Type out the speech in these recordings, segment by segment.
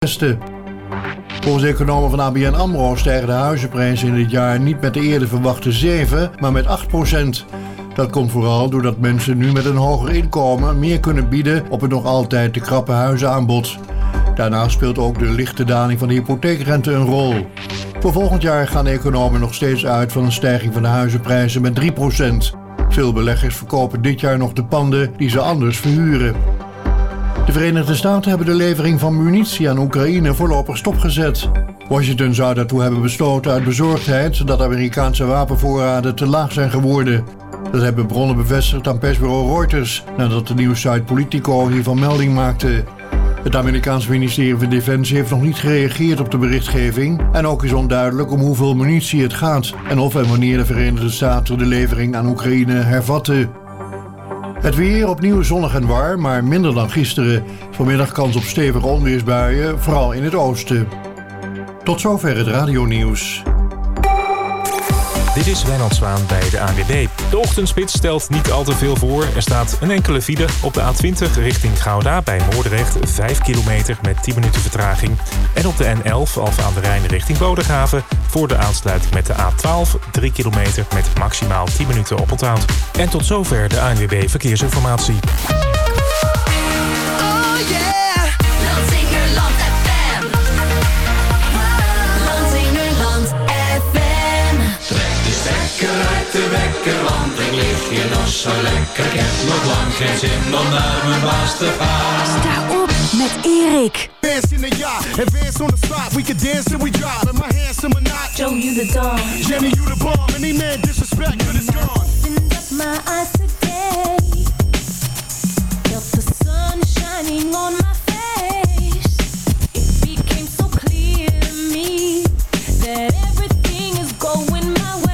Westen. Volgens economen van ABN AMRO stijgen de huizenprijzen in dit jaar niet met de eerder verwachte 7, maar met 8%. Dat komt vooral doordat mensen nu met een hoger inkomen meer kunnen bieden op het nog altijd te krappe huizenaanbod. Daarnaast speelt ook de lichte daling van de hypotheekrente een rol. Voor volgend jaar gaan de economen nog steeds uit van een stijging van de huizenprijzen met 3%. Veel beleggers verkopen dit jaar nog de panden die ze anders verhuren. De Verenigde Staten hebben de levering van munitie aan Oekraïne voorlopig stopgezet. Washington zou daartoe hebben besloten uit bezorgdheid dat Amerikaanse wapenvoorraden te laag zijn geworden. Dat hebben bronnen bevestigd aan persbureau Reuters nadat de nieuwssite Politico hiervan melding maakte. Het Amerikaanse ministerie van Defensie heeft nog niet gereageerd op de berichtgeving en ook is onduidelijk om hoeveel munitie het gaat en of en wanneer de Verenigde Staten de levering aan Oekraïne hervatten. Het weer opnieuw zonnig en warm, maar minder dan gisteren. Vanmiddag kans op stevige onweersbuien, vooral in het oosten. Tot zover het radionieuws. Dit is Wijnand Zwaan bij de ANWB. De ochtendspits stelt niet al te veel voor. Er staat een enkele file op de A20 richting Gouda bij Moordrecht. 5 kilometer met 10 minuten vertraging. En op de N11 Alphen aan de Rijn richting Bodegraven. Voor de aansluiting met de A12 3 kilometer met maximaal 10 minuten oponthoud. En tot zover de ANWB Verkeersinformatie. De wekker, want ik lig hier nog zo lekker. Ik heb nog lang geen zin om naar mijn baas te gaan. Sta op met Erik. Dance in the yacht, advance on the spot. We can dance till we drop. In my hands, some or not. Joe, you the dawn. Jenny, you the bomb. Any man disrespect, good is gone. Opened up my eyes today. Felt the sun shining on my face. It became so clear to me that everything is going my way.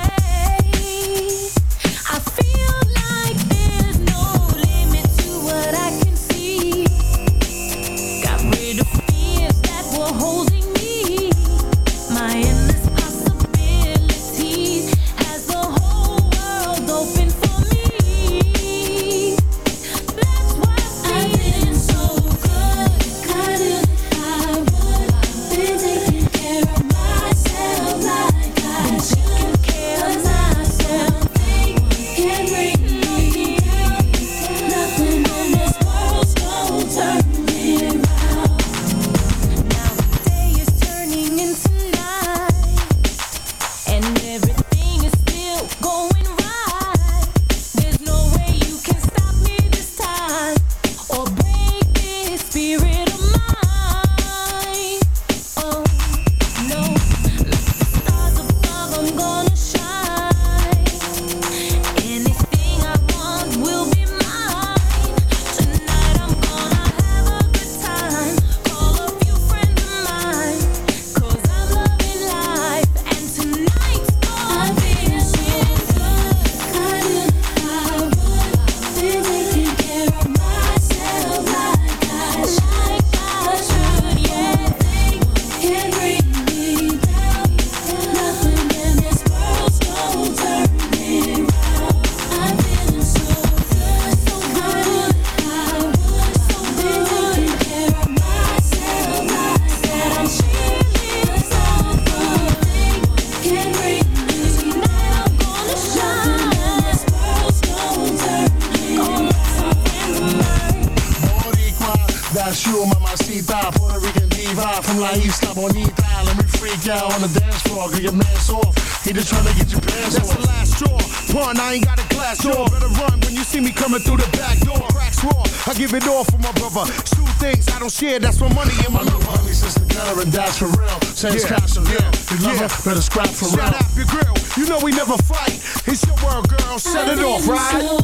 Yeah, that's my money in my lover. Honey, sister, girl, and that's for real. Saying it's cash for real. You love her, better scrap for real. Shut up your grill. You know we never fight. It's your world, girl. Set it off, right? So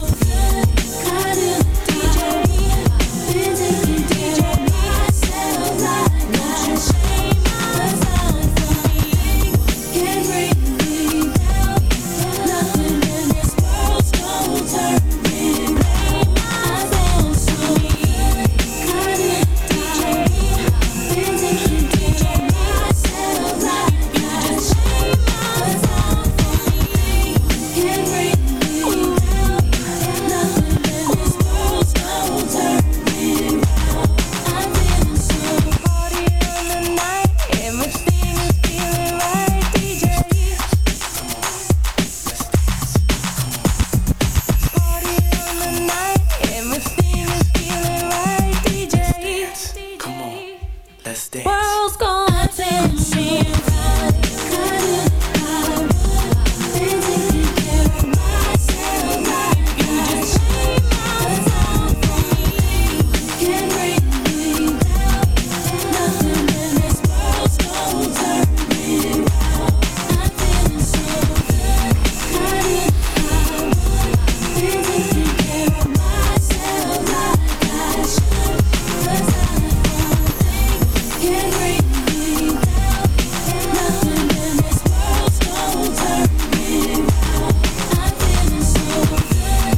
good. Let's dance. World's gonna take me right. Been taking care of myself. You just play my song for me. Can't bring me down. Nothing in this world's gonna turn me round. I'm feeling so good. Been taking care of myself like I should. 'Cause I don't think can bring me down. Nothing in this world's gonna turn me round. I'm feeling so good.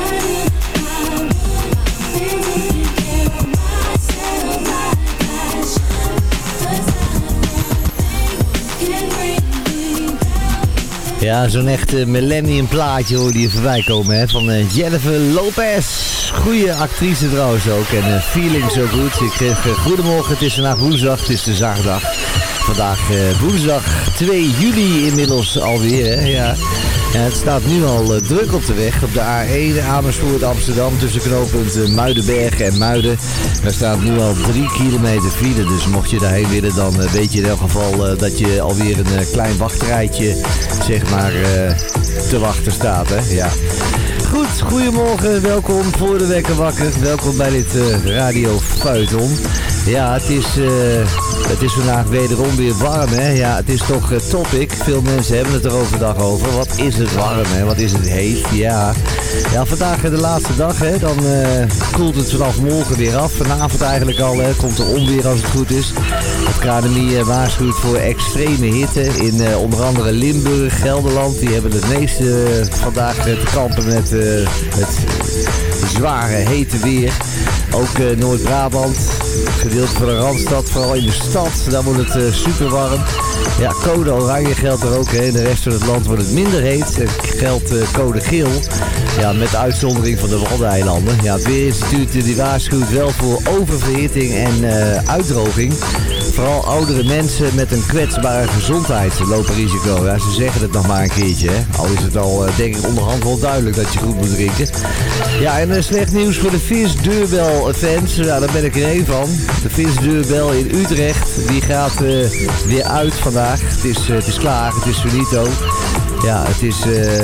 Been taking care of myself like I should. 'Cause I don't think can bring me down. Ja, zo'n echt millennium plaatje hoorde je voorbij komen hè, van Jennifer Lopez. Goeie actrice trouwens ook en feeling so good. Ik zeg goedemorgen, het is vandaag woensdag, het is de zaterdag. Vandaag woensdag 2 juli inmiddels alweer hè, ja. En het staat nu al druk op de weg. Op de A1 Amersfoort Amsterdam tussen knooppunt Muidenberg en Muiden. Daar staat nu al 3 kilometer file. Dus mocht je daarheen willen dan weet je in elk geval dat je alweer een klein wachtrijtje zeg maar te wachten staat. Hè? Ja. Goed, goedemorgen, welkom voor de wekker wakker. Welkom bij dit Radio Feuilleton. Ja, het is vandaag wederom weer warm, hè. Ja, het is toch topic. Veel mensen hebben het er overdag over. Wat is het warm, hè? Wat is het heet? Ja, vandaag de laatste dag, hè. Dan koelt het vanaf morgen weer af. Vanavond eigenlijk al, hè. Komt er onweer als het goed is. Het KNMI waarschuwt voor extreme hitte in onder andere Limburg, Gelderland. Die hebben het meeste vandaag te kampen met het zware hete weer. Ook Noord-Brabant, gedeelte van de Randstad, vooral in de stad, daar wordt het super warm. Ja, code oranje geldt er ook, hè. In de rest van het land wordt het minder heet. Er geldt code geel, ja, met uitzondering van de Waddeneilanden. Ja, het Weerinstituut die waarschuwt wel voor oververhitting en uitdroging. Vooral oudere mensen met een kwetsbare gezondheid lopen risico. Ja, ze zeggen het nog maar een keertje, hè. Al is het al, denk ik, onderhand wel duidelijk dat je goed moet drinken. Ja, en slecht nieuws voor de visdeurbel-fans. Ja, daar ben ik er één van. De visdeurbel in Utrecht, die gaat weer uit vandaag. Het is klaar, het is finito. Ja, het is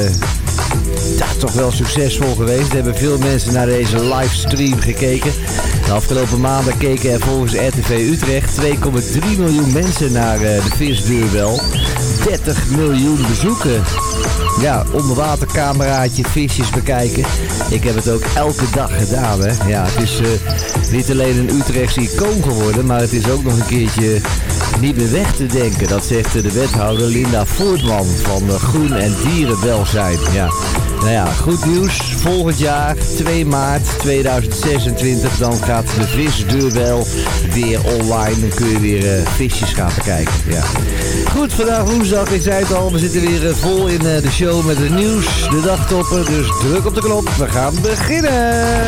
toch wel succesvol geweest. Er hebben veel mensen naar deze livestream gekeken. De afgelopen maanden keken er volgens RTV Utrecht 2,3 miljoen mensen naar de visdeurbel. 30 miljoen bezoeken. Ja, onderwatercameraatje, visjes bekijken. Ik heb het ook elke dag gedaan, hè. Ja, het is niet alleen een Utrechtse icoon geworden, maar het is ook nog een keertje niet meer weg te denken. Dat zegt de wethouder Linda Voortman van Groen en Dierenwelzijn. Ja. Nou ja, goed nieuws. Volgend jaar, 2 maart 2026, dan gaat de visdeurbel weer online. Dan kun je weer visjes gaan bekijken. Ja. Goed, vandaag woensdag, ik zei het al, we zitten weer vol in de show met het nieuws. De dagtoppen, dus druk op de knop. We gaan beginnen.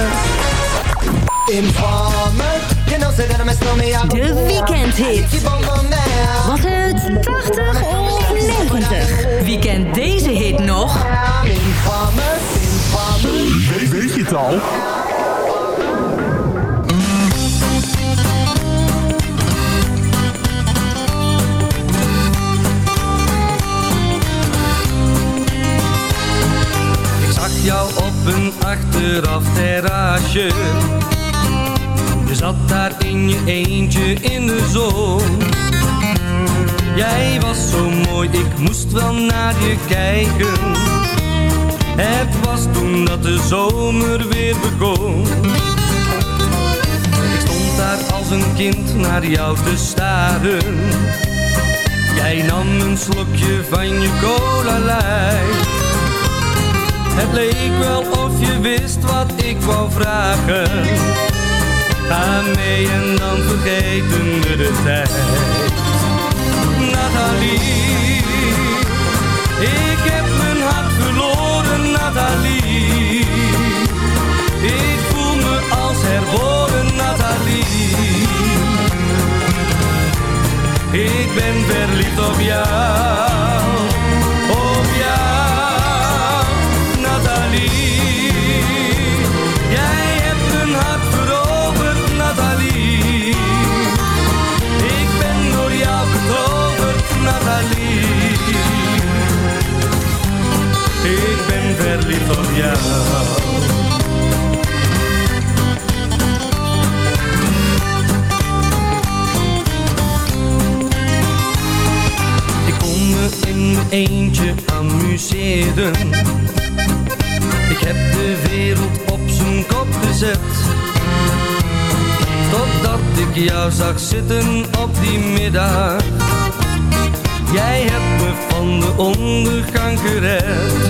De weekendhit. Was het 80 of 90? Wie kent deze hit nog? Weet je het al? Ik zag jou op een achteraf terrasje. Je zat daar in je eentje in de zon. Jij was zo mooi, ik moest wel naar je kijken. Het was toen dat de zomer weer begon. Ik stond daar als een kind naar jou te staren. Jij nam een slokje van je cola light. Het leek wel of je wist wat ik wou vragen. Ga mee en dan vergeten we de tijd. Nathalie, ik heb mijn hart verloren, Nathalie. Ik voel me als herboren, Nathalie. Ik ben verliefd op jou, Nathalie. Jij hebt mijn hart veroverd, Nathalie. verliefd op jou. Ik kon me in mijn eentje amuseren. Ik heb de wereld op zijn kop gezet. Totdat ik jou zag zitten op die middag. Jij hebt me van de ondergang gered.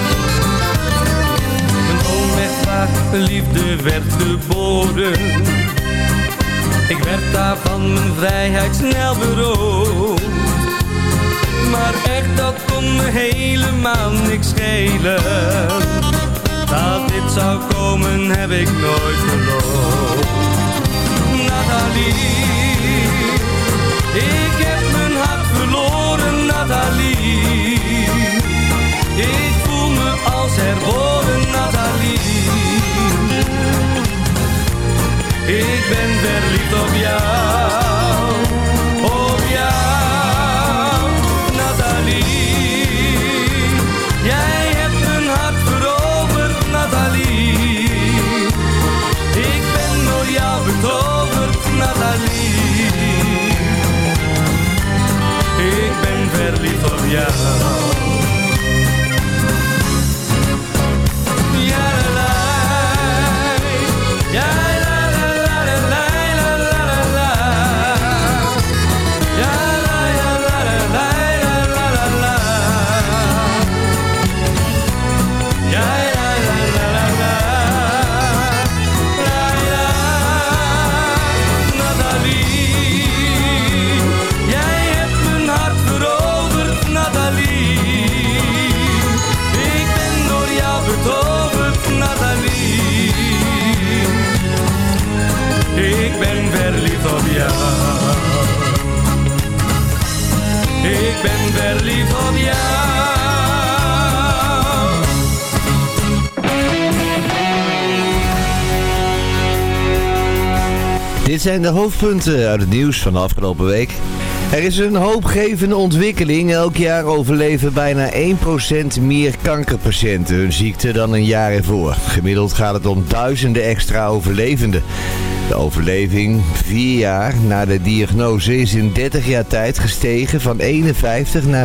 Een onrechtvaardige liefde werd geboren. Ik werd daar van mijn vrijheid snel beroofd. Maar echt, dat kon me helemaal niks schelen. Dat dit zou komen heb ik nooit geloofd. Nathalie, ik heb mijn hart verloren, Nathalie. Ik voel me als herboren, Nathalie. Ik ben verliefd op jou, op jou, Nathalie. Jij hebt mijn hart veroverd, Nathalie. Ik ben door jou betoverd, Nathalie. Ik ben verliefd op jou. Ja, la, la, ja. Ik ben verliefd op jou. Ik ben verliefd op jou. Dit zijn de hoofdpunten uit het nieuws van de afgelopen week. Er is een hoopgevende ontwikkeling. Elk jaar overleven bijna 1% meer kankerpatiënten hun ziekte dan een jaar ervoor. Gemiddeld gaat het om duizenden extra overlevenden. De overleving 4 jaar na de diagnose is in 30 jaar tijd gestegen van 51 naar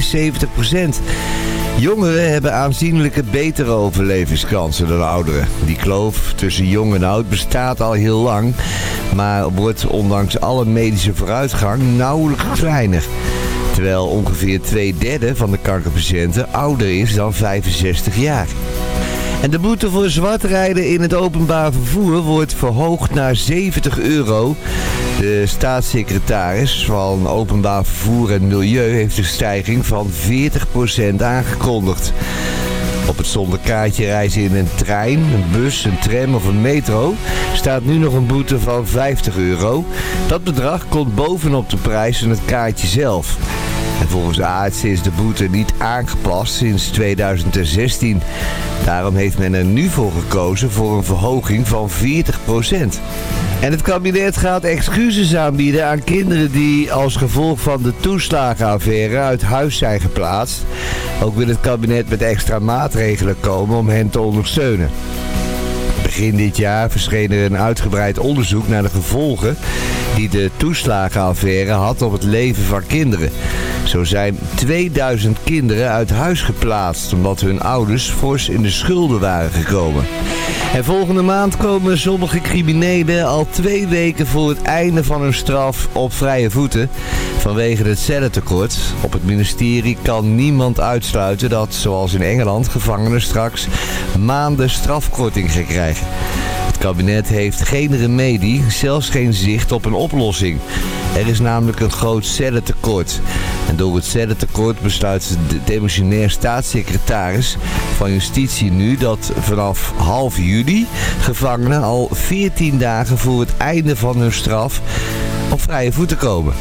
72%. Jongeren hebben aanzienlijke betere overlevingskansen dan ouderen. Die kloof tussen jong en oud bestaat al heel lang, maar wordt ondanks alle medische vooruitgang nauwelijks kleiner. Terwijl ongeveer 2/3 van de kankerpatiënten ouder is dan 65 jaar. En de boete voor zwartrijden in het openbaar vervoer wordt verhoogd naar €70. De staatssecretaris van Openbaar Vervoer en Milieu heeft een stijging van 40% aangekondigd. Op het zonder kaartje reizen in een trein, een bus, een tram of een metro staat nu nog een boete van €50. Dat bedrag komt bovenop de prijs van het kaartje zelf. En volgens de artsen is de boete niet aangepast sinds 2016. Daarom heeft men er nu voor gekozen voor een verhoging van 40%. En het kabinet gaat excuses aanbieden aan kinderen die als gevolg van de toeslagenaffaire uit huis zijn geplaatst. Ook wil het kabinet met extra maatregelen komen om hen te ondersteunen. Begin dit jaar verscheen er een uitgebreid onderzoek naar de gevolgen die de toeslagenaffaire had op het leven van kinderen. Zo zijn 2000 kinderen uit huis geplaatst omdat hun ouders fors in de schulden waren gekomen. En volgende maand komen sommige criminelen al 2 weken voor het einde van hun straf op vrije voeten vanwege het cellentekort. Op het ministerie kan niemand uitsluiten dat, zoals in Engeland, gevangenen straks maanden strafkorting gaan krijgen. Het kabinet heeft geen remedie, zelfs geen zicht op een oplossing. Er is namelijk een groot cellentekort. En door het cellentekort besluit de demissionair staatssecretaris van Justitie nu dat vanaf half juli gevangenen al 14 dagen voor het einde van hun straf op vrije voeten komen.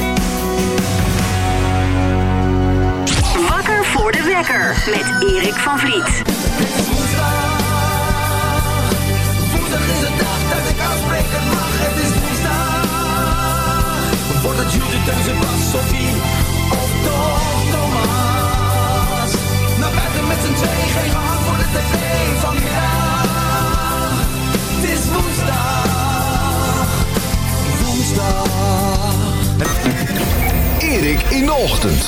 Wakker voor de wekker met Erik van Vliet. Woensdag is de dag dat ik afspreken mag. Het is woensdag. Wordt het Jude, Teun, Bas, Sophie of toch Thomas? Naar buiten met z'n tweeën, geen hand voor de tv. Patrick in de ochtend.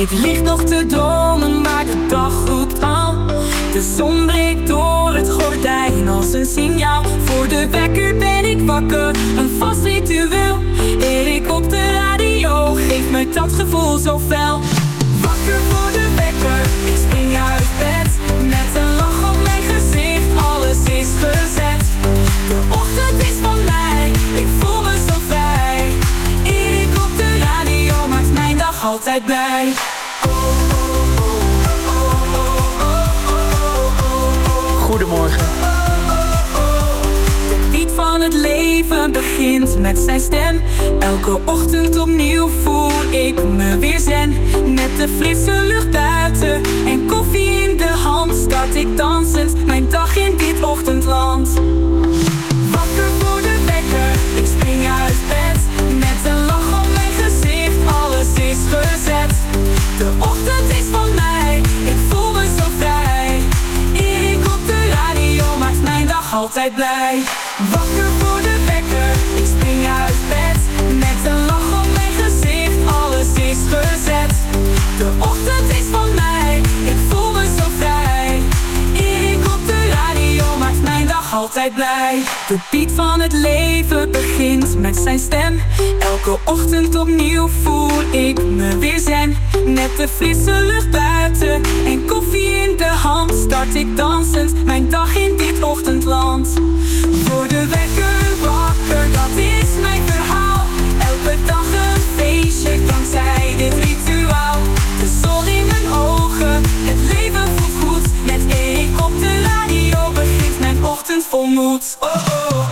Ik lig nog te dromen, maar de dag roept al. De zon breekt door het gordijn als een signaal. Voor de wekker ben ik wakker, een vast ritueel. Erik op de radio geeft me dat gevoel zo fel. Wakker voor de wekker, ik spring uit bed. Met een lach op mijn gezicht, alles is gezet. De ochtend is van mij, ik voel me zo vrij. Erik op de radio maakt mijn dag altijd blij. Goedemorgen. De lied van het leven begint met zijn stem. Elke ochtend opnieuw voel ik me weer zen. Met de frisse lucht buiten en koffie in de hand start ik dansend mijn dag in dit ochtendland. Wakker voor de wekker, ik spring uit bed. Met een lach op mijn gezicht, alles is gezet. De ochtend is van mij, ik voel me zo vrij. Erik op de radio maakt mijn dag altijd blij. Wakker voor de wekker, ik spring uit bed. Met een lach op mijn gezicht, alles is gezet. De ochtend is van mij, ik voel me zo vrij. Erik op de radio maakt mijn dag altijd blij. De beat van het leven begint met zijn stem. Elke ochtend opnieuw voel ik me weer zen. Met de frisse lucht buiten en koffie in de hand start ik dansend mijn dag in dit ochtendland. Voor de wekker wakker, dat is mijn verhaal. Elke dag een feestje dankzij dit rituaal. De zon in mijn ogen, het leven voelt goed. Met Erik op de radio begint mijn ochtend vol moed. Oh, oh, oh.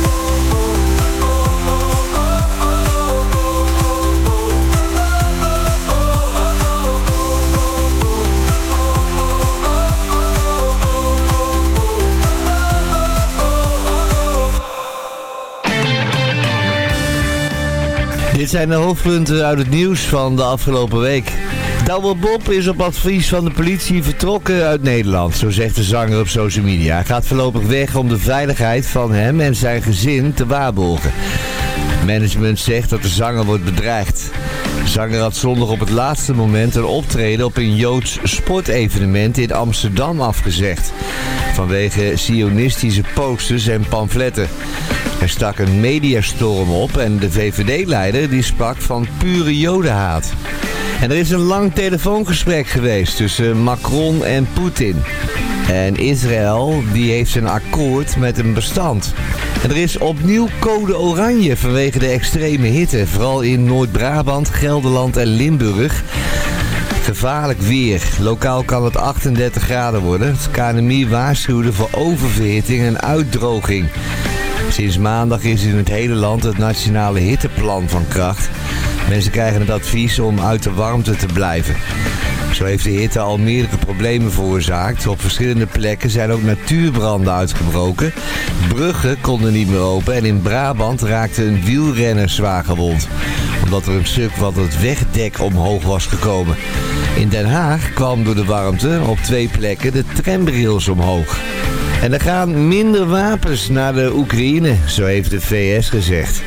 Dit zijn de hoofdpunten uit het nieuws van de afgelopen week. Douwe Bob is op advies van de politie vertrokken uit Nederland, zo zegt de zanger op social media. Hij gaat voorlopig weg om de veiligheid van hem en zijn gezin te waarborgen. Management zegt dat de zanger wordt bedreigd. De zanger had zondag op het laatste moment een optreden op een Joods sportevenement in Amsterdam afgezegd. Vanwege sionistische posters en pamfletten. Er stak een mediastorm op en de VVD-leider die sprak van pure jodenhaat. En er is een lang telefoongesprek geweest tussen Macron en Poetin. En Israël die heeft een akkoord met een bestand. En er is opnieuw code oranje vanwege de extreme hitte. Vooral in Noord-Brabant, Gelderland en Limburg. Gevaarlijk weer. Lokaal kan het 38 graden worden. Het KNMI waarschuwde voor oververhitting en uitdroging. Sinds maandag is in het hele land het nationale hitteplan van kracht. Mensen krijgen het advies om uit de warmte te blijven. Zo heeft de hitte al meerdere problemen veroorzaakt. Op verschillende plekken zijn ook natuurbranden uitgebroken. Bruggen konden niet meer open en in Brabant raakte een wielrenner zwaar gewond. Omdat er een stuk van het wegdek omhoog was gekomen. In Den Haag kwam door de warmte op 2 plekken de tramrails omhoog. En er gaan minder wapens naar de Oekraïne, zo heeft de VS gezegd.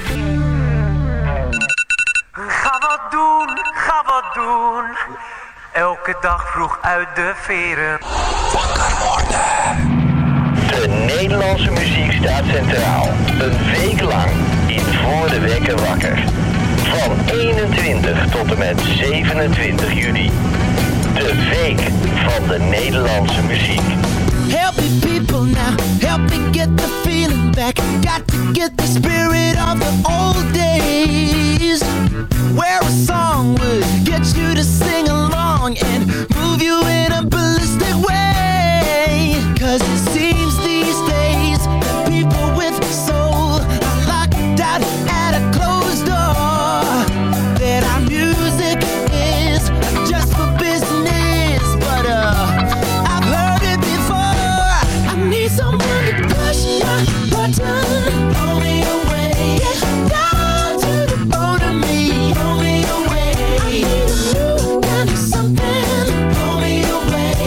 Ga wat doen. Elke dag vroeg uit de veren. Wakker worden. De Nederlandse muziek staat centraal. Een week lang in Voor de Wekker Wakker. Van 21 tot en met 27 juli. De week van de Nederlandse muziek. Help me people now, help me get the feeling back. Got to get the spirit of the old days, where a song would get you to sing along and move you in a ballistic way. 'Cause it seems these days that people with soul are locked out at a closed door, that our music is just for business, but I've heard it before. I need someone to push my button, blow me away, get down to the bone of me, blow me away. I need a new kind of something, blow me away.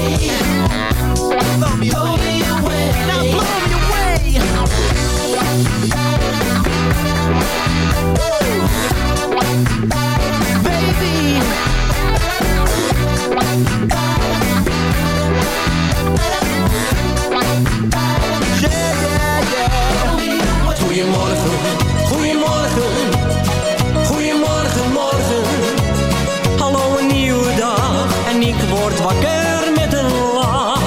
Blow me away. Now blow me away. Baby. Goedemorgen, goedemorgen, goedemorgen, morgen. Hallo, een nieuwe dag en ik word wakker met een lach.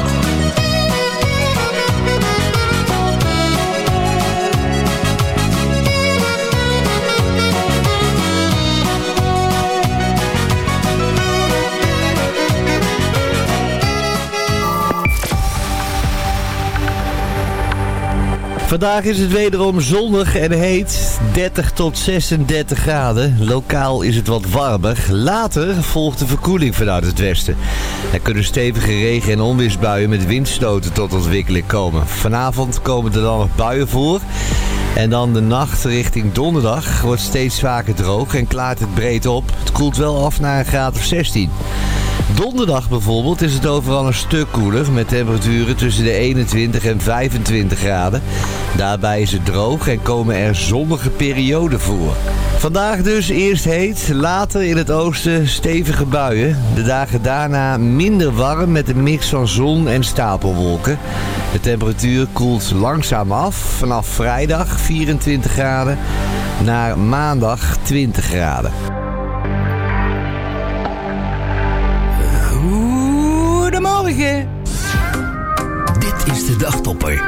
Vandaag is het wederom zonnig en heet, 30 tot 36 graden. Lokaal is het wat warmer. Later volgt de verkoeling vanuit het westen. Er kunnen stevige regen- en onweersbuien met windstoten tot ontwikkeling komen. Vanavond komen er dan nog buien voor. En dan de nacht richting donderdag wordt steeds vaker droog en klaart het breed op. Het koelt wel af naar een graad of 16. Donderdag bijvoorbeeld is het overal een stuk koeler met temperaturen tussen de 21 en 25 graden. Daarbij is het droog en komen er zonnige perioden voor. Vandaag dus eerst heet, later in het oosten stevige buien. De dagen daarna minder warm met een mix van zon en stapelwolken. De temperatuur koelt langzaam af vanaf vrijdag 24 graden naar maandag 20 graden. Goedemorgen. Dit is de Dagtopper.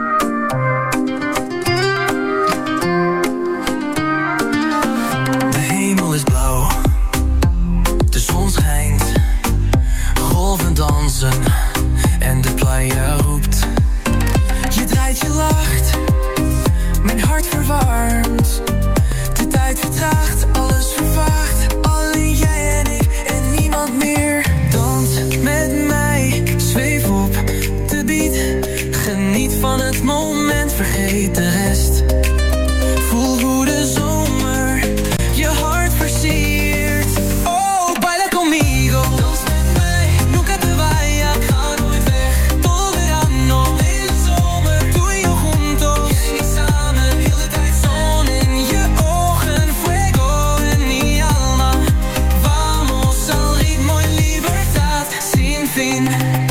De hemel is blauw, de zon schijnt, golven dansen en de playa roept. Je draait, je lacht, mijn hart verwarmt. De tijd vertraagt, alles vervaagt. Alleen jij en ik en niemand meer. Dans met mij, zweef op de beat. Geniet van het moment, vergeet de rest. Voel hoe de zomer je hart versiert. Oh, baila conmigo. Dans met mij, nunca te vayas. Ga nooit weg, todo verano. Hele zomer, tú y yo juntos. Jij en ik samen, heel de tijd. Zon in je ogen, fuego en mi alma. Vamos al ritmo en libertad, sin fin.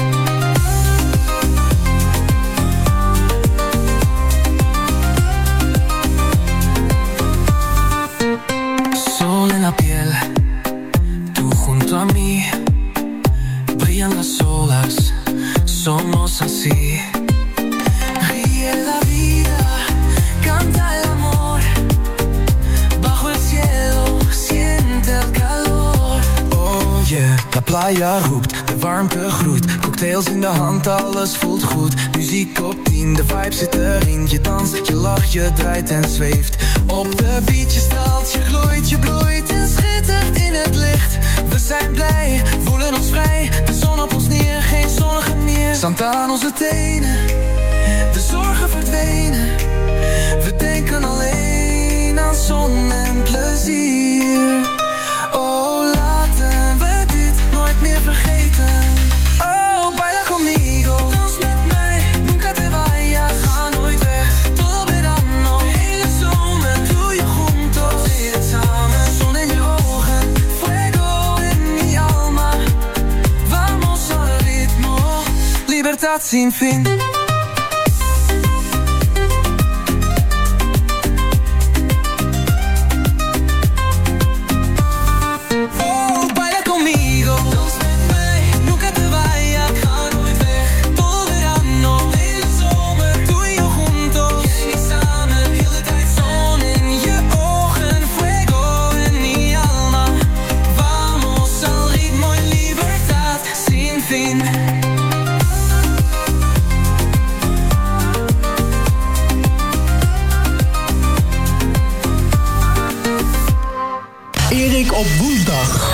Sol en la piel, tú junto a mí. Brillan las olas, somos así. Ríe la vida, canta el amor. Bajo el cielo, siente el calor. Oh yeah, la playa roept, de warmte groeit. Cocktails in de hand, alles voelt goed. Muziek op 10, de vibe zit erin. Je danst, je lacht, je draait en zweeft. Op de beat, je straalt, je gloeit, je bloeit en schittert in het licht. We zijn blij, voelen ons vrij. De zon op ons neer, geen zorgen meer. Zand aan onze tenen, de zorgen verdwenen. We denken alleen aan zon en plezier. Oh, laten we dit nooit meer vergeten. Oh, baila conmigo. Dans met mij, nunca te vayas. Ga nooit weg, todo verano. Hele zomer, tú y yo juntos. Weer het samen, zon in je ogen. Fuego en mi alma. Vamos al ritmo, libertad sin fin. Oh, baila conmigo. Dans met mij, nunca te vayas. Ga nooit weg, todo verano. Hele zomer, tú y yo juntos. Jij en ik samen, heel de tijd. Zon in je ogen, fuego en mi alma. Vamos al ritmo en libertad, sin fin. Erik op woensdag.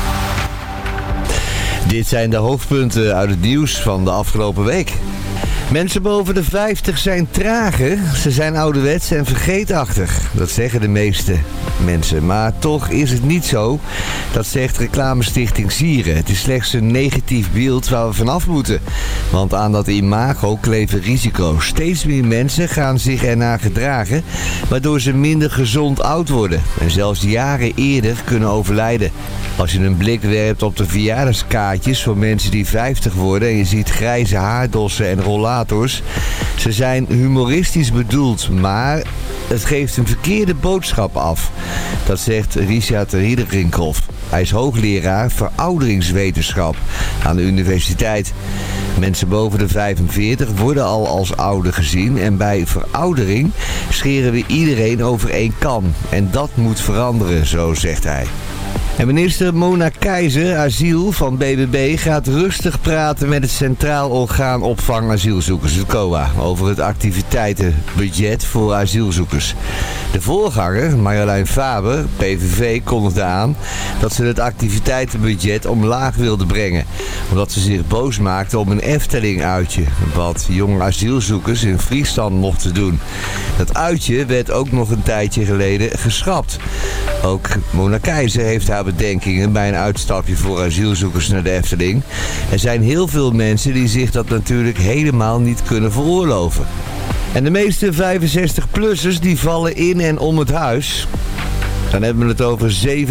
Dit zijn de hoofdpunten uit het nieuws van de afgelopen week. Mensen boven de 50 zijn trager. Ze zijn ouderwets en vergeetachtig. Dat zeggen de meeste mensen. Maar toch is het niet zo. Dat zegt reclamestichting Sieren. Het is slechts een negatief beeld waar we vanaf moeten. Want aan dat imago kleven risico's. Steeds meer mensen gaan zich ernaar gedragen, waardoor ze minder gezond oud worden. En zelfs jaren eerder kunnen overlijden. Als je een blik werpt op de verjaardagskaartjes voor mensen die 50 worden en je ziet grijze haardossen en rollators. Ze zijn humoristisch bedoeld, maar het geeft een verkeerde boodschap af. Dat zegt Richard Riederkrinkhoff. Hij is hoogleraar verouderingswetenschap aan de universiteit. Mensen boven de 45 worden al als ouder gezien en bij veroudering scheren we iedereen over één kam. En dat moet veranderen, zo zegt hij. En minister Mona Keijzer, asiel van BBB, gaat rustig praten met het Centraal Orgaan Opvang Asielzoekers, het COA, over het activiteitenbudget voor asielzoekers. De voorganger, Marjolein Faber, PVV, kondigde aan dat ze het activiteitenbudget omlaag wilde brengen, omdat ze zich boos maakte om een Efteling-uitje, wat jonge asielzoekers in Friesland mochten doen. Dat uitje werd ook nog een tijdje geleden geschrapt. Ook Mona Keijzer heeft haar bedenkingen bij een uitstapje voor asielzoekers naar de Efteling. Er zijn heel veel mensen die zich dat natuurlijk helemaal niet kunnen veroorloven. En de meeste 65-plussers die vallen in en om het huis. Dan hebben we het over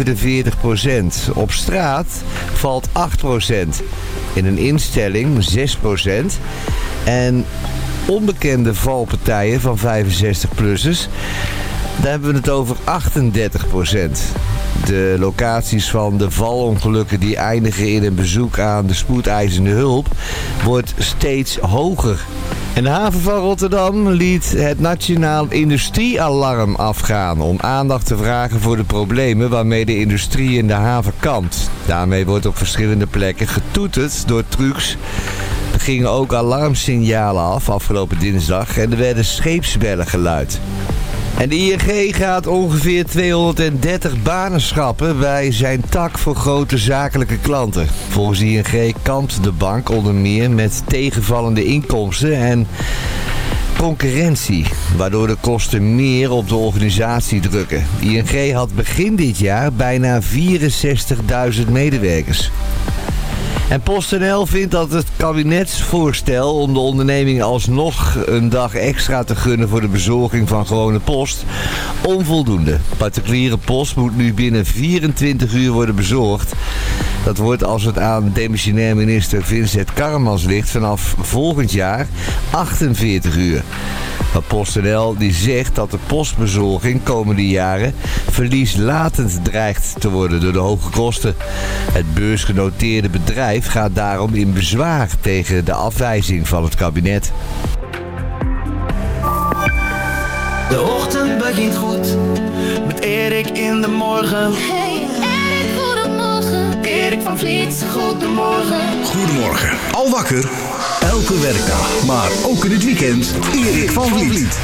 47%. Op straat valt 8%. In een instelling 6%. En onbekende valpartijen van 65-plussers, daar hebben we het over 38%. De locaties van de valongelukken die eindigen in een bezoek aan de spoedeisende hulp wordt steeds hoger. En de haven van Rotterdam liet het Nationaal Industriealarm afgaan om aandacht te vragen voor de problemen waarmee de industrie in de haven kampt. Daarmee wordt op verschillende plekken getoeterd door trucks. Er gingen ook alarmsignalen af afgelopen dinsdag en er werden scheepsbellen geluid. En de ING gaat ongeveer 230 banen schrappen bij zijn tak voor grote zakelijke klanten. Volgens de ING kampt de bank onder meer met tegenvallende inkomsten en concurrentie, waardoor de kosten meer op de organisatie drukken. ING had begin dit jaar bijna 64.000 medewerkers. En PostNL vindt dat het kabinetsvoorstel om de onderneming alsnog een dag extra te gunnen voor de bezorging van gewone post onvoldoende. Particuliere post moet nu binnen 24 uur worden bezorgd. Dat wordt, als het aan demissionair minister Vincent Karremans ligt, vanaf volgend jaar 48 uur. Maar PostNL die zegt dat de postbezorging komende jaren verlieslatend dreigt te worden door de hoge kosten. Het beursgenoteerde bedrijf gaat daarom in bezwaar tegen de afwijzing van het kabinet. De ochtend begint goed met Erik in de morgen. Hey Erik, goedemorgen. Erik van Vliet, goedemorgen. Goedemorgen. Al wakker? Elke werkdag, maar ook in het weekend. Erik van Vliet.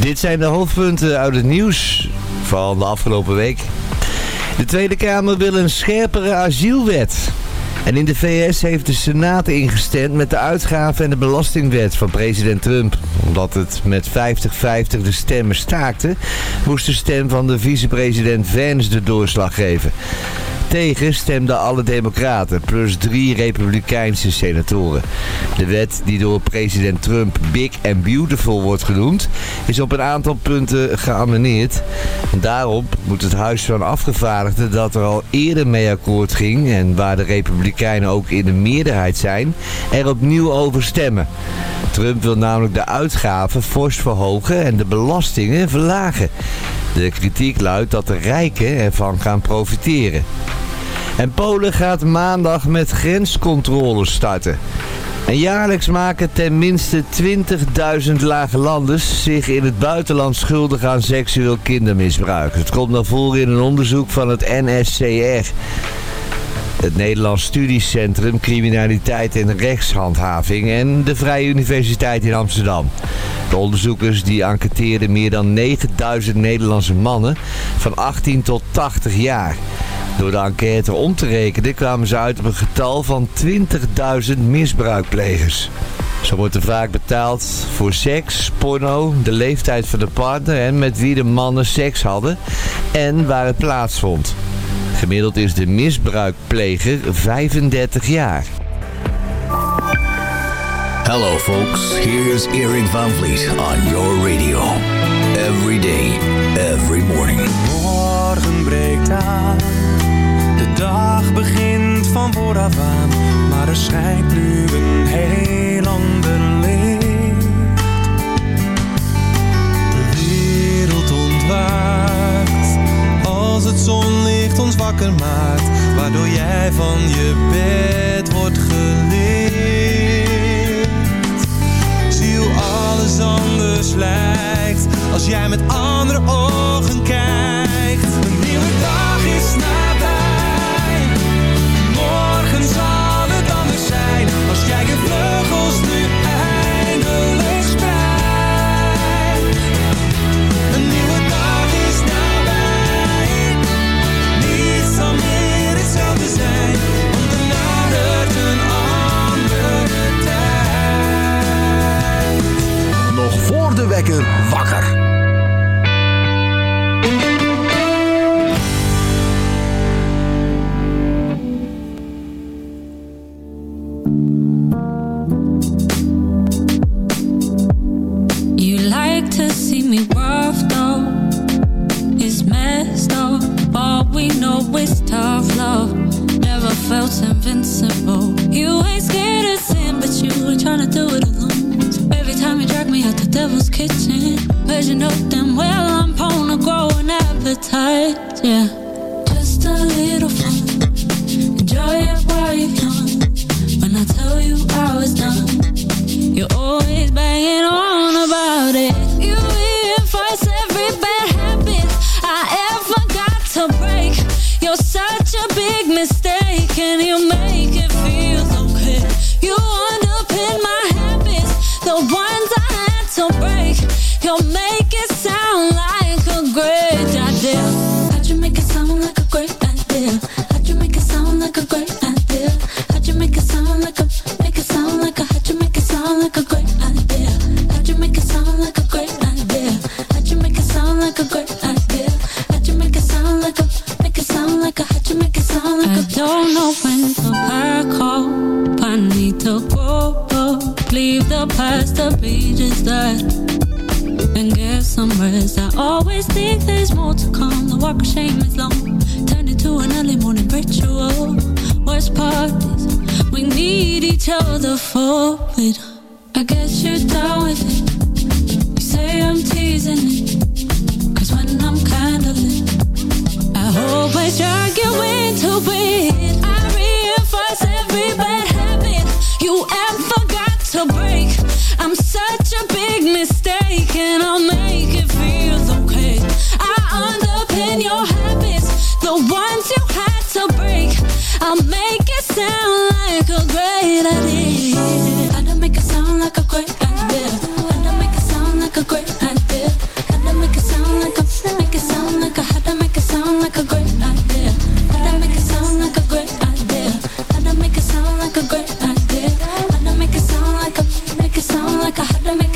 Dit zijn de hoofdpunten uit het nieuws van de afgelopen week. De Tweede Kamer wil een scherpere asielwet. En in de VS heeft de Senaat ingestemd met de uitgaven- en de belastingwet van president Trump. Omdat het met 50-50 de stemmen staakte, moest de stem van de vicepresident Vance de doorslag geven. Tegen stemden alle democraten, plus 3 republikeinse senatoren. De wet, die door president Trump Big and Beautiful wordt genoemd, is op een aantal punten geamendeerd. Daarop moet het Huis van Afgevaardigden, dat er al eerder mee akkoord ging en waar de republikeinen ook in de meerderheid zijn, er opnieuw over stemmen. Trump wil namelijk de uitgaven fors verhogen en de belastingen verlagen. De kritiek luidt dat de rijken ervan gaan profiteren. En Polen gaat maandag met grenscontroles starten. En jaarlijks maken ten minste 20.000 lagelanders zich in het buitenland schuldig aan seksueel kindermisbruik. Het komt naar voren in een onderzoek van het NSCR. Het Nederlands Studiecentrum Criminaliteit en Rechtshandhaving en de Vrije Universiteit in Amsterdam. De onderzoekers die enquêteerden meer dan 9000 Nederlandse mannen van 18 tot 80 jaar. Door de enquête om te rekenen kwamen ze uit op een getal van 20.000 misbruikplegers. Zo wordt er vaak betaald voor seks, porno, de leeftijd van de partner en met wie de mannen seks hadden en waar het plaatsvond. Gemiddeld is de misbruikpleger 35 jaar. Hello folks, here's Erik van Vliet on your radio. Every day, every morning. Morgen breekt aan, de dag begint van vooraf aan, maar er schijnt nu een heel ander licht. De wereld ontwaakt, als het zonlicht ons wakker maakt, waardoor jij van je bed wordt gelicht. Zie hoe alles anders lijkt, als jij met andere ogen kijkt. Een nieuwe dag is nabij, morgen zal het anders zijn, als jij je vleugels nu eindelijk spreidt. Een nieuwe dag is nabij, niets zal meer hetzelfde zijn, want er nadert een andere tijd. Nog voor de wekker wakker. You like to see me roughed up, it's messed up, but we know it's tough love. Never felt invincible. You ain't scared of sin, but you ain't trying to do it alone. So every time you drag me out the devil's kitchen, cause you know damn well I'm prone to grow an appetite. Yeah, just a little fun, enjoy it while you're young. When I tell you I was done, you're always banging on about it. You reinforce every bad habit I ever got to break. You're such a big mistake, and you make it feel okay. You underpin my habits, the ones I had to break. You'll make it sound like a great idea. How'd you make it sound like a great idea? How'd you make it sound like a great idea? How'd you make it sound like a, make it sound like a, how'd you make it sound like a great idea? How'd you make it sound like a great idea? How'd you make it sound like a great idea? How'd you make it sound like a, make it sound like a, how'd you make it sound like a, I don't know when to back up, I need to grow up, leave the past to be just that, and get some rest. I always think there's more to come, the walk of shame is long, turn it to an early morning ritual. Worst part is, we need each other for it. I guess you're down with it, you say I'm teasing it, cause when I'm kinda lit, I always drag you into it. I reinforce every bad habit you ever got to break. I'm such a big mistake, and I'll make it feel okay. I underpin your habits, the ones you had to break. I'll make it sound like a great idea. I'll make it sound like a great idea. I'll make it sound like a great idea.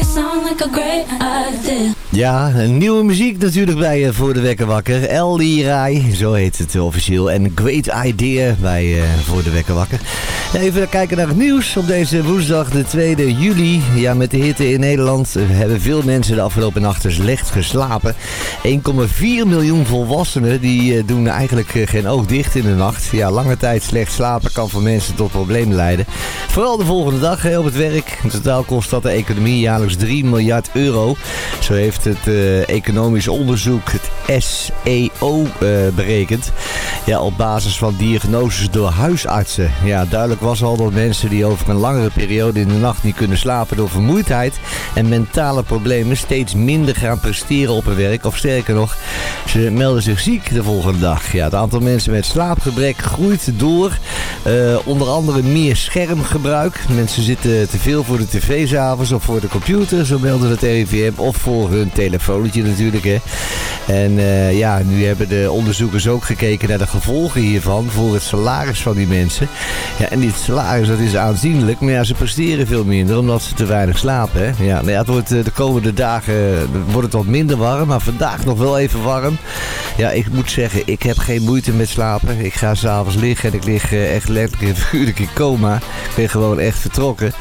sound like a great idea. Ja, een nieuwe muziek natuurlijk bij Voor de Wekker Wakker. El Rai, zo heet het officieel. En Great Idea bij Voor de Wekker Wakker. Even kijken naar het nieuws op deze woensdag, de 2 juli. Ja, met de hitte in Nederland hebben veel mensen de afgelopen nachten slecht geslapen. 1,4 miljoen volwassenen die doen eigenlijk geen oog dicht in de nacht. Ja, lange tijd slecht slapen kan voor mensen tot problemen leiden. Vooral de volgende dag op het werk. In totaal kost dat de economie jaarlijks 3 miljard euro. Zo heeft het economisch onderzoek, het SEO, berekend. Ja, op basis van diagnoses door huisartsen. Ja, duidelijk was al dat mensen die over een langere periode in de nacht niet kunnen slapen door vermoeidheid en mentale problemen steeds minder gaan presteren op hun werk. Of sterker nog, ze melden zich ziek de volgende dag. Ja, het aantal mensen met slaapgebrek groeit door. Onder andere meer schermgebruik. Mensen zitten te veel voor de tv 's avonds of voor de computer, zo melden het RIVM, of voor hun telefoontje natuurlijk. Hè. En ja, nu hebben de onderzoekers ook gekeken naar de gevolgen hiervan voor het salaris van die mensen. Ja, en dit salaris, dat is aanzienlijk, maar ja, ze presteren veel minder omdat ze te weinig slapen. Hè. Ja, nou ja, het wordt de komende dagen wordt het wat minder warm, maar vandaag nog wel even warm. Ja, ik moet zeggen, ik heb geen moeite met slapen. Ik ga 's avonds liggen en ik lig echt letterlijk en figuurlijk in coma. Ik ben gewoon echt vertrokken.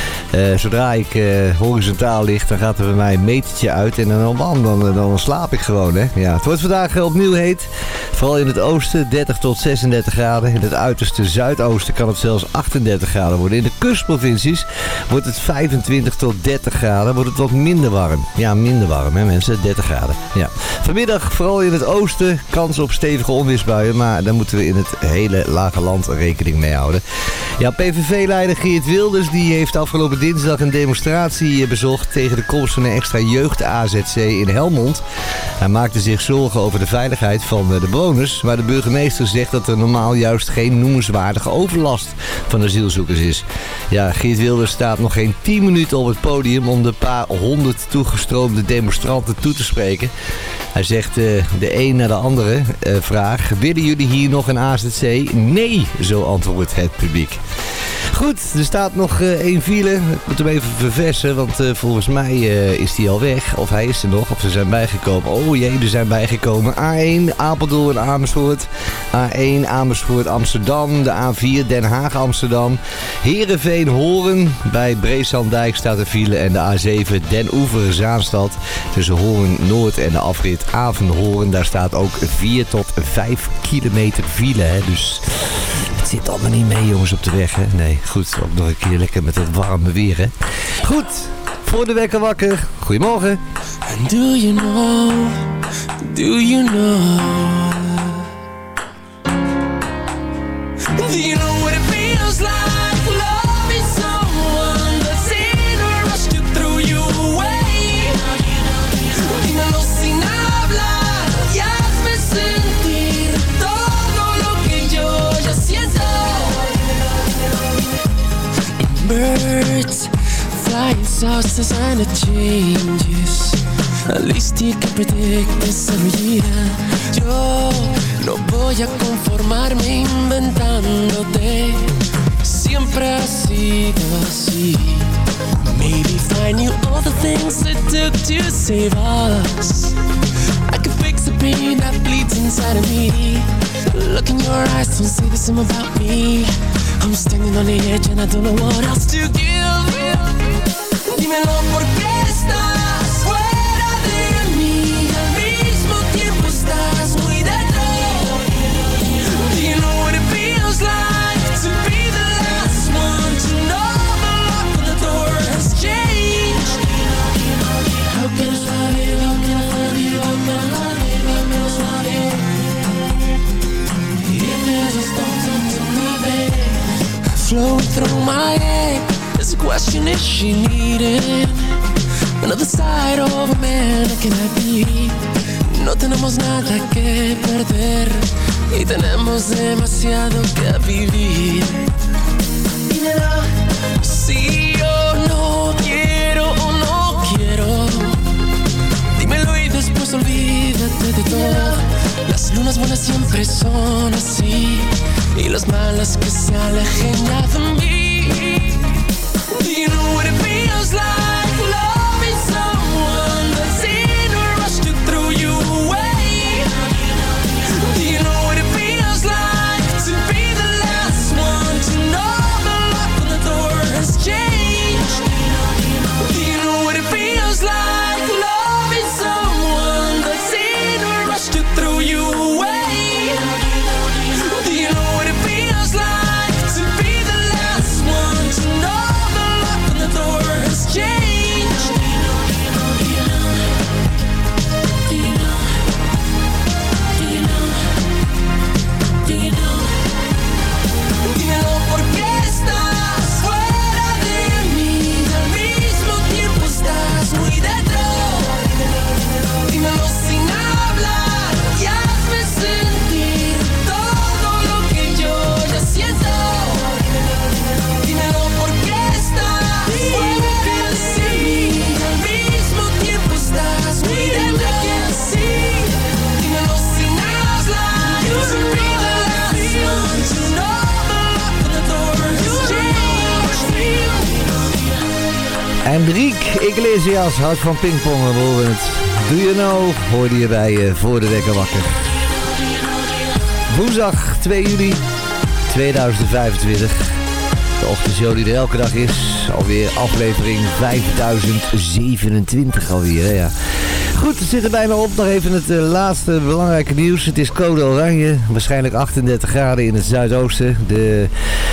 Zodra ik horizontaal lig, dan gaat er bij mij een metertje uit en dan slaap ik gewoon. Hè. Ja, het wordt vandaag opnieuw heet. Vooral in het oosten 30 tot 36 graden. In het uiterste zuidoosten kan het zelfs 38 graden worden. In de kustprovincies wordt het 25 tot 30 graden. Wordt het wat minder warm. Ja, minder warm hè mensen. 30 graden. Ja. Vanmiddag vooral in het oosten kans op stevige onweersbuien. Maar daar moeten we in het hele lage land rekening mee houden. Ja, PVV-leider Geert Wilders die heeft afgelopen dinsdag een demonstratie bezocht tegen de komst van een extra jeugd-AZC in Helmond. Hij maakte zich zorgen over de veiligheid van de bewoners, maar de burgemeester zegt dat er normaal juist geen noemenswaardige overlast van asielzoekers is. Ja, Geert Wilders staat nog geen 10 minuten op het podium om de paar 100 toegestroomde demonstranten toe te spreken. Hij zegt de een naar de andere vraag: willen jullie hier nog een AZC? Nee, zo antwoordt het publiek. Goed, er staat nog 1 file. Ik moet hem even verversen, want volgens mij is die al weg. Of hij is er nog, of ze zijn bijgekomen. Oh jee, er zijn bijgekomen. A1 Apeldoorn Amersfoort. A1 Amersfoort Amsterdam. De A4 Den Haag Amsterdam. Heerenveen Hoorn. Bij Breeslanddijk staat een file. En de A7 Den Oever Zaanstad. Tussen Hoorn Noord en de afrit Avenhoorn. Daar staat ook 4 tot 5 kilometer file. Hè. Dus het zit allemaal niet mee jongens op de weg. Hè. Nee, goed. Ook nog een keer lekker met het warme weer. Hè. Goed. Voor de Wekker Wakker. Goedemorgen. And do you know, do you know, do you know what it feels like loving someone that's in a rush to throw you away? Dímelo sin hablar y hazme sentir todo lo que yo ya siento. Birds flying saucers and it changes. At least you can predict this every year. Yo no voy a conformarme inventándote. Siempre ha sido así. Maybe find you all the things it took to save us. I could fix the pain that bleeds inside of me. Look in your eyes, don't say the same about me. I'm standing on the edge and I don't know what else to give. Dímelo porque estás fuera de mí. Al mismo tiempo estás muy dentro. Do you know what it feels like to be the last one to know the lock on the door has changed? How can I love you, how can I love you, how can I love you, how can I love you? If there's a storm, talk to me, baby. Flowing through my head, there's a question, is she needing another side of a man? Can I be? No tenemos nada que perder y tenemos demasiado que vivir. Dímelo. Si yo no quiero o no quiero, dímelo y después olvídate de todo. Las lunas buenas siempre son así y las malas que se alejen ya de mí. Do you know what it feels like? Love is Enrique Iglesias, houdt van pingpongen, we horen het. Do you know, hoorde je bij Voor de Wekker Wakker. Woensdag 2 juli 2025. De ochtendshow die er elke dag is. Alweer aflevering 5027 alweer, hè, ja. Goed, het zit er bijna op. Nog even het laatste belangrijke nieuws. Het is code oranje. Waarschijnlijk 38 graden in het zuidoosten. De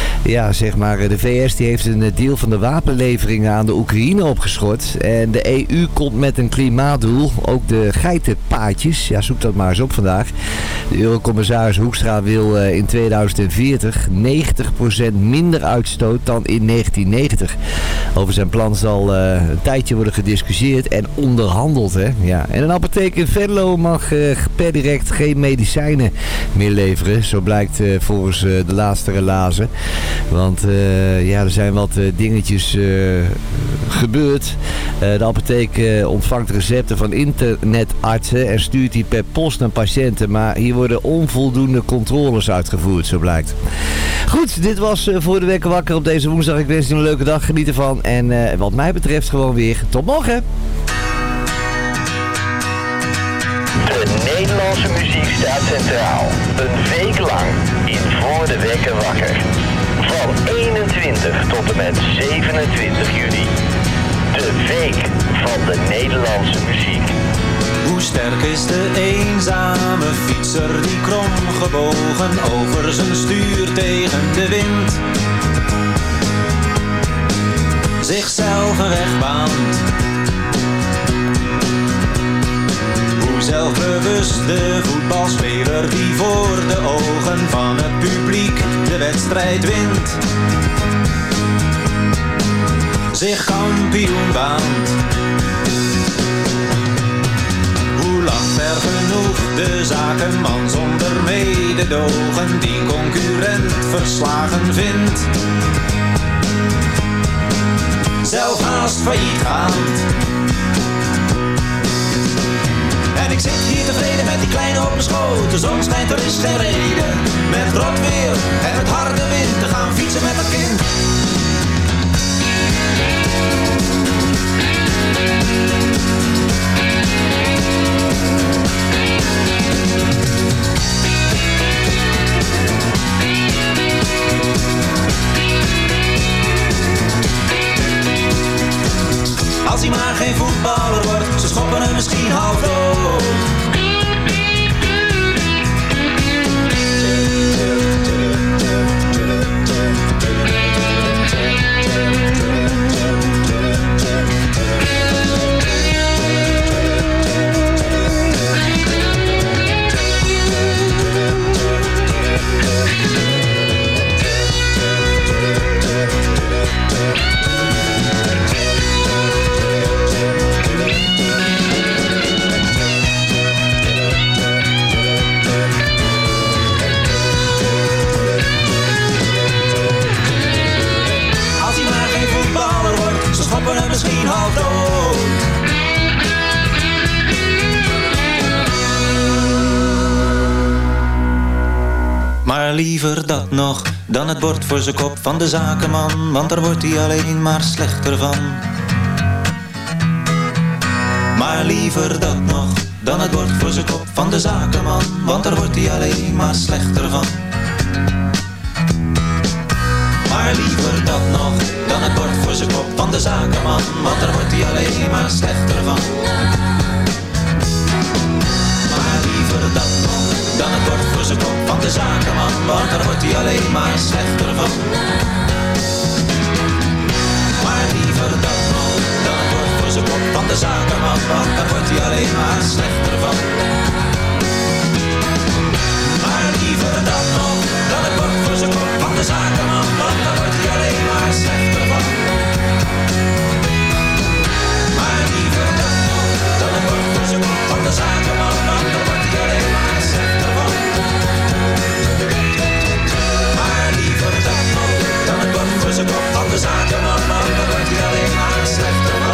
VS die heeft een deel van de wapenleveringen aan de Oekraïne opgeschort. En de EU komt met een klimaatdoel. Ook de geitenpaadjes. Ja, zoek dat maar eens op vandaag. De Eurocommissaris Hoekstra wil in 2040 90% minder uitstoot dan in 1990. Over zijn plan zal een tijdje worden gediscussieerd en onderhandeld, hè. Ja. En een apotheek in Venlo mag per direct geen medicijnen meer leveren. Zo blijkt volgens de laatste relazen. Want er zijn wat dingetjes gebeurd. De apotheek ontvangt recepten van internetartsen en stuurt die per post naar patiënten. Maar hier worden onvoldoende controles uitgevoerd, zo blijkt. Goed, dit was Voor de Wekker Wakker op deze woensdag. Ik wens je een leuke dag, geniet ervan. En wat mij betreft gewoon weer tot morgen. De Nederlandse muziek staat centraal. Een week lang in Voor de Wekker Wakker. Van 21 tot en met 27 juli. De week van de Nederlandse muziek. Hoe sterk is de eenzame fietser die kromgebogen over zijn stuur tegen de wind zichzelf een weg baant. Hoe zelfbewust de voetbalspeler die voor de ogen van het publiek de wedstrijd wint zich kampioen baant. Hoe lacht er genoeg de zakenman zonder mededogen die concurrent verslagen vindt, zelf haast failliet gaand. En ik zit hier tevreden met die kleine op mijn schoot. De zon schijnt, er is geen reden met rot weer en het harde wind te gaan fietsen met het kind. Als hij maar geen voetballer wordt, ze schoppen hem misschien half dood. Misschien half dood. Maar liever dat nog dan het bord voor zijn kop van de zakenman, want daar wordt hij alleen maar slechter van. Maar liever dat nog dan het bord voor zijn kop van de zakenman, want daar wordt hij alleen maar slechter van. Maar liever dat nog dan het bord voor zijn kop van de zakenman, want daar wordt hij alleen maar slechter van. Maar liever dat nog dan het bord voor zijn kop van de zakenman, want daar wordt hij alleen maar slechter van. Maar liever dat nog dan het bord voor zijn kop van de zakenman, want daar wordt hij alleen maar slechter van. Maar liever dat nog dan het bord voor zijn kop van de zakenman, want daar wordt hij alleen maar slechter van. Maar liever dat nog dan het bord voor zijn kop van de zakenman, want daar wordt hij alleen maar slechter van. Maar liever dat nog dan het bord voor zijn kop van de zakenman, want daar wordt hij alleen maar slechter van.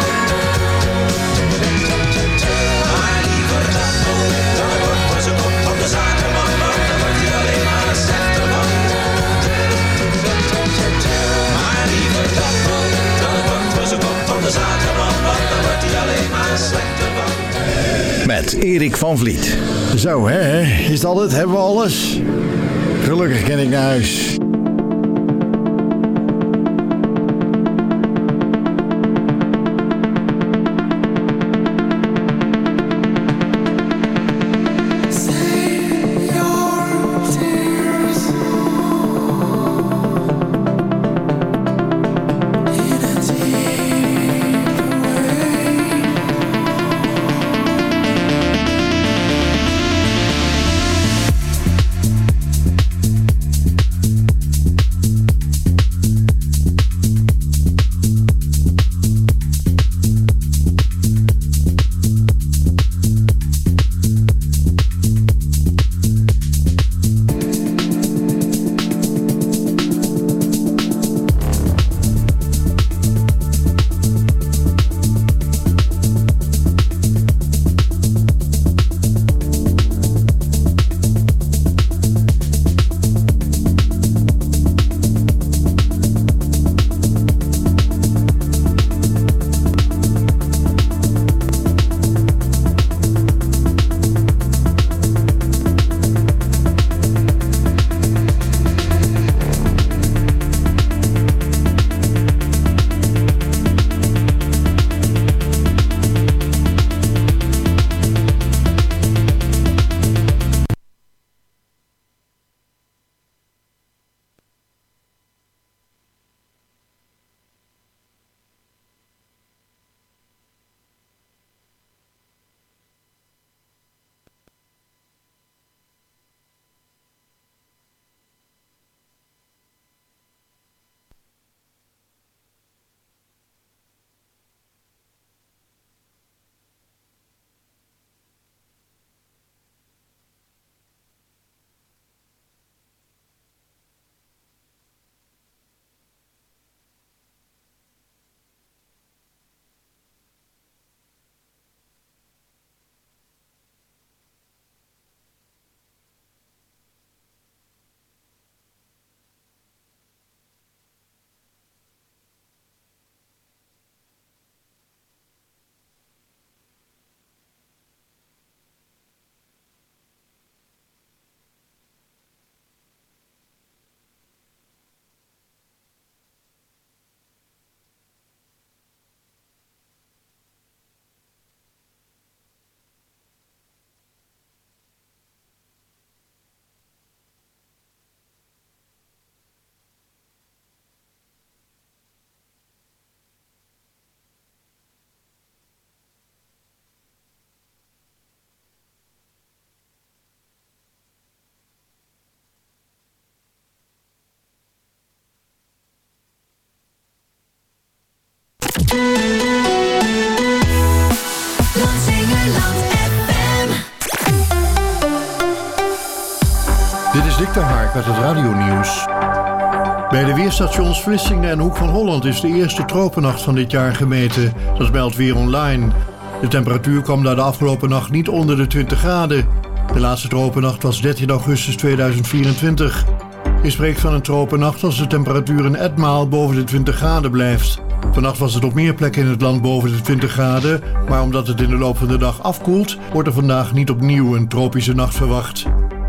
Maar liever dat nog dan het bord voor zijn kop van de zakenman, want daar wordt hij alleen maar slechter van. met Erik van Vliet. Zo, hè? Is dat het? Hebben we alles? Gelukkig ken ik naar huis. Dit is Dick de Hark met het radionieuws. Bij de weerstations Vlissingen en Hoek van Holland is de eerste tropennacht van dit jaar gemeten. Dat meldt Weer Online. De temperatuur kwam daar de afgelopen nacht niet onder de 20 graden. De laatste tropennacht was 13 augustus 2024. Je spreekt van een tropennacht als de temperatuur een etmaal boven de 20 graden blijft. Vannacht was het op meer plekken in het land boven de 20 graden, maar omdat het in de loop van de dag afkoelt, wordt er vandaag niet opnieuw een tropische nacht verwacht.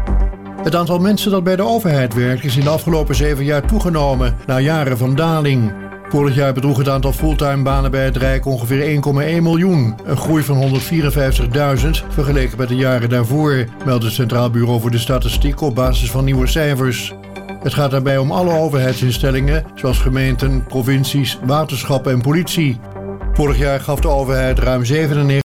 Het aantal mensen dat bij de overheid werkt is in de afgelopen 7 jaar toegenomen, na jaren van daling. Vorig jaar bedroeg het aantal fulltime banen bij het Rijk ongeveer 1,1 miljoen. Een groei van 154.000 vergeleken met de jaren daarvoor, meldt het Centraal Bureau voor de Statistiek op basis van nieuwe cijfers. Het gaat daarbij om alle overheidsinstellingen, zoals gemeenten, provincies, waterschappen en politie. Vorig jaar gaf de overheid ruim 97